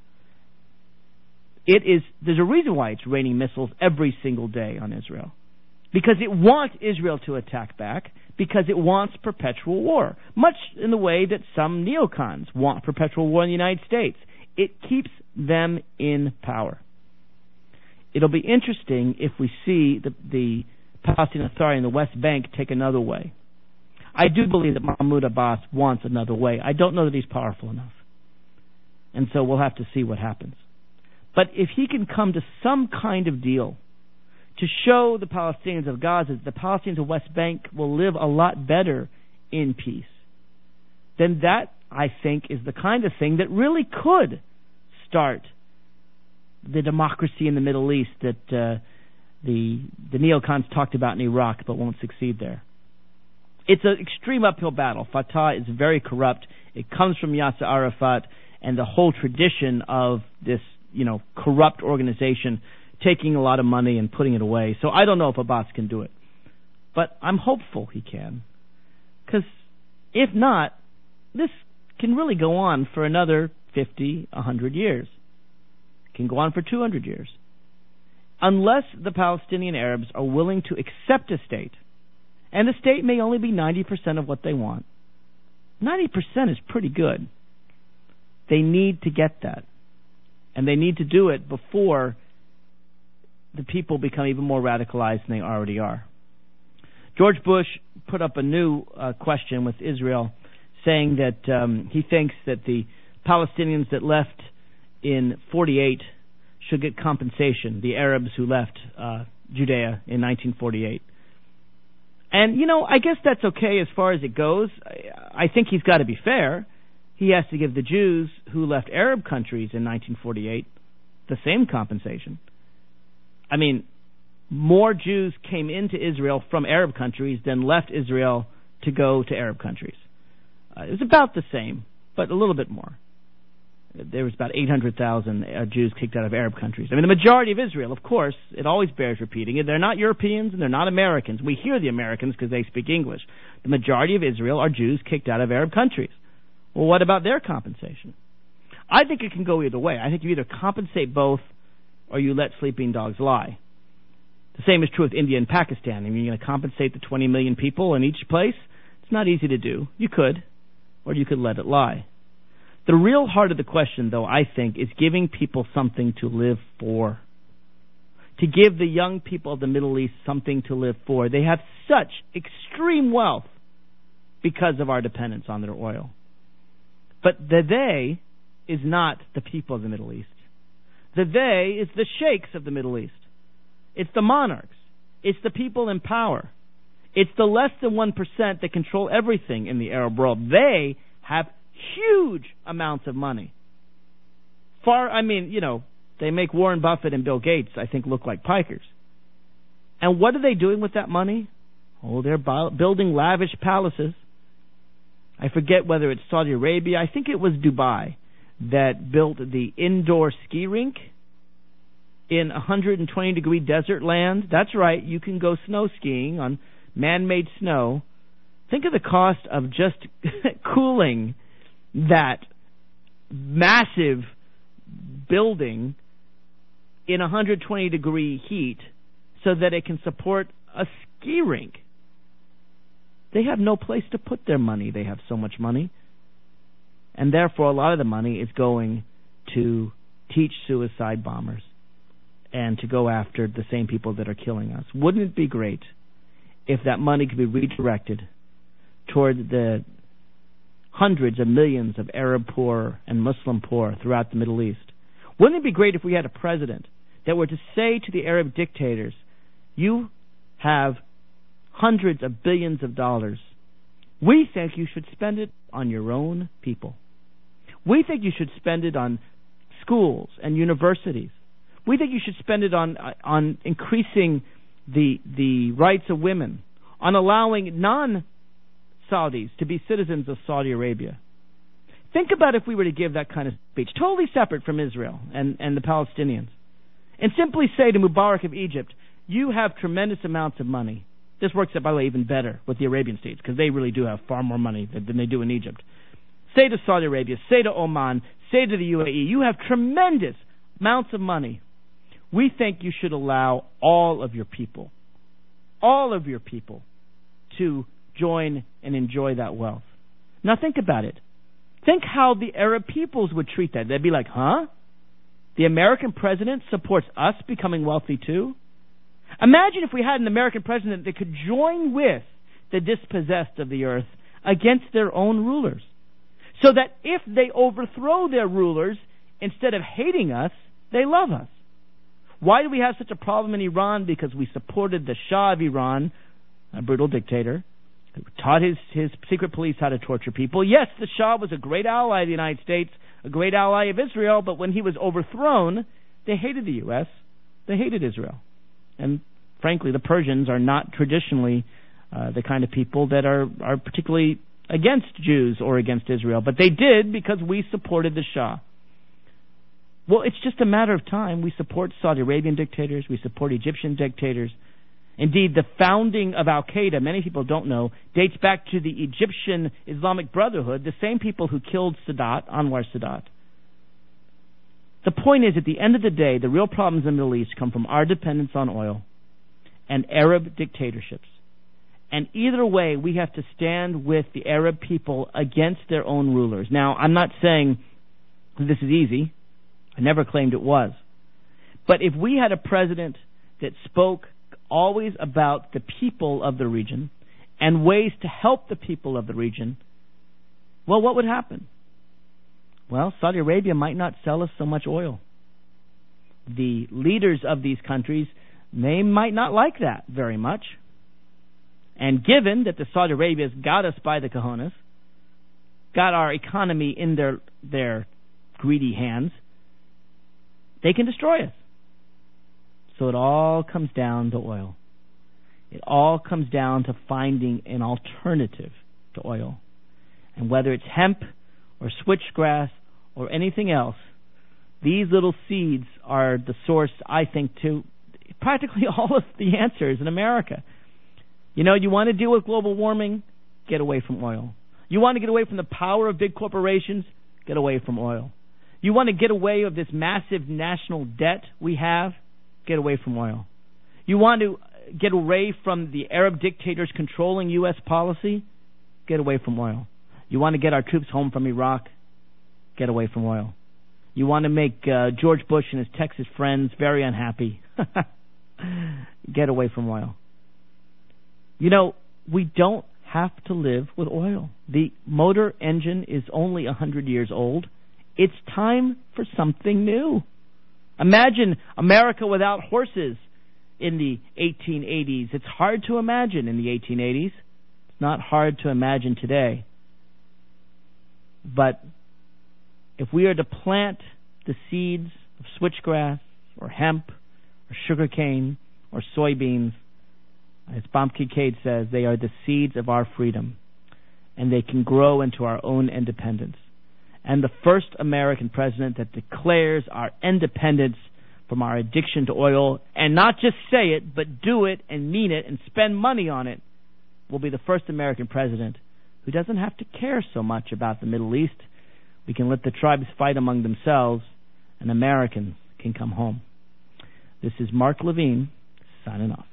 There's a reason why it's raining missiles every single day on Israel. Because it wants Israel to attack back, because it wants perpetual war. Much in the way that some neocons want perpetual war in the United States. It keeps them in power. It'll be interesting if we see the Palestinian Authority in the West Bank take another way. I do believe that Mahmoud Abbas wants another way. I don't know that he's powerful enough. And so we'll have to see what happens. But if he can come to some kind of deal to show the Palestinians of Gaza that the Palestinians of West Bank will live a lot better in peace, then that, I think, is the kind of thing that really could start the democracy in the Middle East that the neocons talked about in Iraq but won't succeed there. It's an extreme uphill battle. Fatah is very corrupt. It comes from Yasser Arafat and the whole tradition of this, corrupt organization taking a lot of money and putting it away. So I don't know if Abbas can do it. But I'm hopeful he can. Because if not, this can really go on for another 50, 100 years. It can go on for 200 years. Unless the Palestinian Arabs are willing to accept a state, and the state may only be 90% of what they want. 90% is pretty good. They need to get that. And they need to do it before the people become even more radicalized than they already are. George Bush put up a new question with Israel, saying that he thinks that the Palestinians that left in 48 should get compensation, the Arabs who left Judea in 1948. And, I guess that's okay as far as it goes. I think he's got to be fair. He has to give the Jews who left Arab countries in 1948 the same compensation. I mean, more Jews came into Israel from Arab countries than left Israel to go to Arab countries. It was about the same, but a little bit more. There was about 800,000 Jews kicked out of Arab countries. I mean, the majority of Israel, of course, it always bears repeating it. They're not Europeans and they're not Americans. We hear the Americans because they speak English. The majority of Israel are Jews kicked out of Arab countries. Well, what about their compensation? I think it can go either way. I think you either compensate both or you let sleeping dogs lie. The same is true with India and Pakistan. I mean, you're going to compensate the 20 million people in each place? It's not easy to do. You could, or you could let it lie. The real heart of the question, though, I think, is giving people something to live for. To give the young people of the Middle East something to live for. They have such extreme wealth because of our dependence on their oil. But the they is not the people of the Middle East. The they is the sheikhs of the Middle East. It's the monarchs. It's the people in power. It's the less than 1% that control everything in the Arab world. They have huge amounts of money. They make Warren Buffett and Bill Gates, I think, look like pikers. And what are they doing with that money? Oh, they're building lavish palaces. I forget whether it's Saudi Arabia. I think it was Dubai that built the indoor ski rink in 120-degree desert land. That's right, you can go snow skiing on man-made snow. Think of the cost of just cooling that massive building in 120-degree heat so that it can support a ski rink. They have no place to put their money. They have so much money. And therefore, a lot of the money is going to teach suicide bombers and to go after the same people that are killing us. Wouldn't it be great if that money could be redirected toward the hundreds of millions of Arab poor and Muslim poor throughout the Middle East. Wouldn't it be great if we had a president that were to say to the Arab dictators, you have hundreds of billions of dollars. We think you should spend it on your own people. We think you should spend it on schools and universities. We think you should spend it on increasing the rights of women, on allowing non-Saudis to be citizens of Saudi Arabia. Think about if we were to give that kind of speech, totally separate from Israel and the Palestinians, and simply say to Mubarak of Egypt, you have tremendous amounts of money. This works out, by the way, even better with the Arabian states, because they really do have far more money than they do in Egypt. Say to Saudi Arabia, say to Oman, say to the UAE, you have tremendous amounts of money. We think you should allow all of your people to join and enjoy that wealth. Now think about it. Think how the Arab peoples would treat that. They'd be like, huh? The American president supports us becoming wealthy too? Imagine if we had an American president that could join with the dispossessed of the earth against their own rulers. So that if they overthrow their rulers, instead of hating us, they love us. Why do we have such a problem in Iran? Because we supported the Shah of Iran, a brutal dictator, who taught his secret police how to torture people. Yes, the Shah was a great ally of the United States, a great ally of Israel, but when he was overthrown, they hated the U.S., they hated Israel. And frankly, the Persians are not traditionally the kind of people that are particularly against Jews or against Israel, but they did because we supported the Shah. Well, it's just a matter of time. We support Saudi Arabian dictators, we support Egyptian dictators. Indeed, the founding of Al-Qaeda, many people don't know, dates back to the Egyptian Islamic Brotherhood, the same people who killed Sadat, Anwar Sadat. The point is, at the end of the day, the real problems in the Middle East come from our dependence on oil and Arab dictatorships. And either way, we have to stand with the Arab people against their own rulers. Now, I'm not saying this is easy. I never claimed it was. But if we had a president that spoke always about the people of the region and ways to help the people of the region, well, what would happen? Well, Saudi Arabia might not sell us so much oil. The leaders of these countries, they might not like that very much. And given that the Saudi Arabia's got us by the cojones, got our economy in their greedy hands, they can destroy us. So it all comes down to oil. It all comes down to finding an alternative to oil. And whether it's hemp or switchgrass or anything else, these little seeds are the source, I think, to practically all of the answers in America. You know, you want to deal with global warming? Get away from oil. You want to get away from the power of big corporations? Get away from oil. You want to get away of this massive national debt we have? Get away from oil. You want to get away from the Arab dictators controlling U.S. policy? Get away from oil. You want to get our troops home from Iraq? Get away from oil. You want to make George Bush and his Texas friends very unhappy? Get away from oil. You know, we don't have to live with oil. The motor engine is only 100 years old. It's time for something new. Imagine America without horses in the 1880s. It's hard to imagine in the 1880s. It's not hard to imagine today. But if we are to plant the seeds of switchgrass or hemp or sugarcane or soybeans, as Bob Kincaid says, they are the seeds of our freedom, and they can grow into our own independence. And the first American president that declares our independence from our addiction to oil, and not just say it, but do it and mean it and spend money on it, will be the first American president who doesn't have to care so much about the Middle East. We can let the tribes fight among themselves, and Americans can come home. This is Mark Levine, signing off.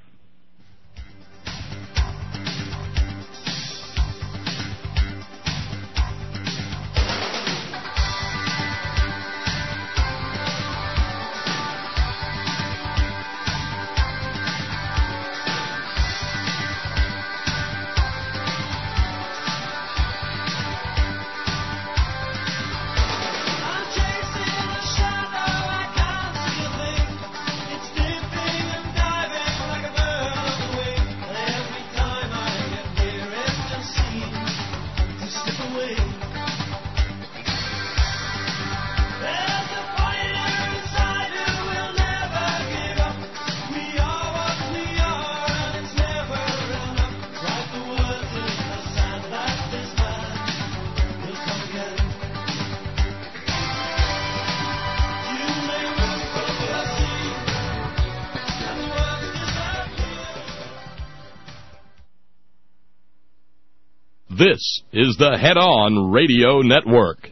This is the Head On Radio Network.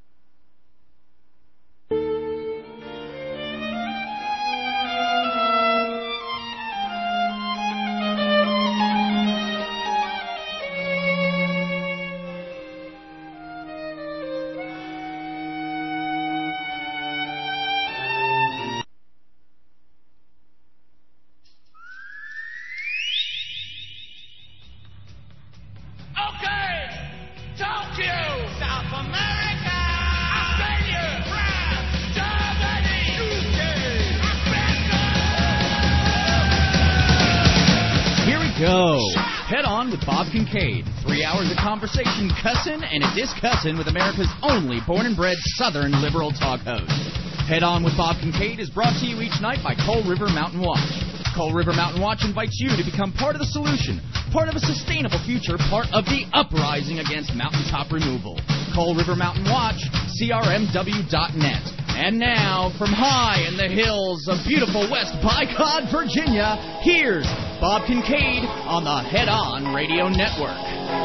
Kincaid. 3 hours of conversation, cussin' and a discussin' with America's only born-and-bred Southern liberal talk host. Head On with Bob Kincaid is brought to you each night by Coal River Mountain Watch. Coal River Mountain Watch invites you to become part of the solution, part of a sustainable future, part of the uprising against mountaintop removal. Coal River Mountain Watch, crmw.net. And now, from high in the hills of beautiful West Bicod, Virginia, here's Bob Kincaid on the Head On Radio Network.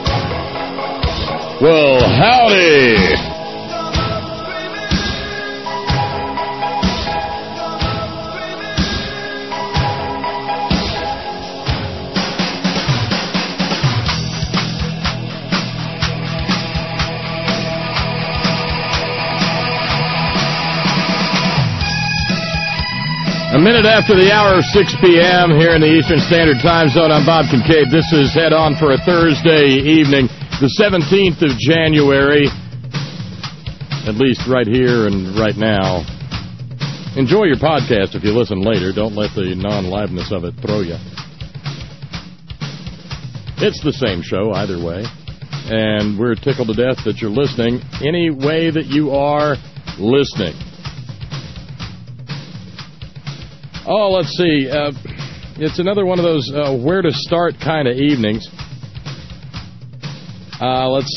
Well, howdy! A minute after the hour of 6 p.m. here in the Eastern Standard Time Zone, I'm Bob Kincaid. This is Head On for a Thursday evening, the 17th of January, at least right here and right now. Enjoy your podcast if you listen later. Don't let the non-liveness of it throw you. It's the same show either way, and we're tickled to death that you're listening any way that you are listening. Oh, let's see. It's another one of those where to start kind of evenings. Let's